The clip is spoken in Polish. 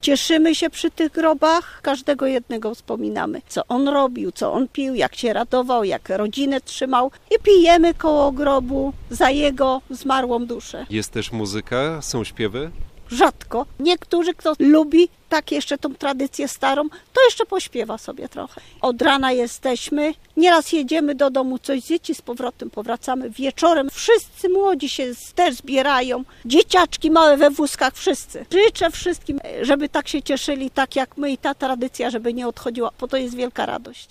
Cieszymy się przy tych grobach, każdego jednego wspominamy, co on robił, co on pił, jak się radował, jak rodzinę trzymał i pijemy koło grobu za jego zmarłą duszę. Jest też muzyka, są śpiewy? Rzadko. Niektórzy, kto lubi tak jeszcze tą tradycję starą, to jeszcze pośpiewa sobie trochę. Od rana jesteśmy, nieraz jedziemy do domu coś zjeść, z powrotem powracamy wieczorem. Wszyscy młodzi się też zbierają, dzieciaczki małe we wózkach, wszyscy. Życzę wszystkim, żeby tak się cieszyli, tak jak my i ta tradycja, żeby nie odchodziła, bo to jest wielka radość.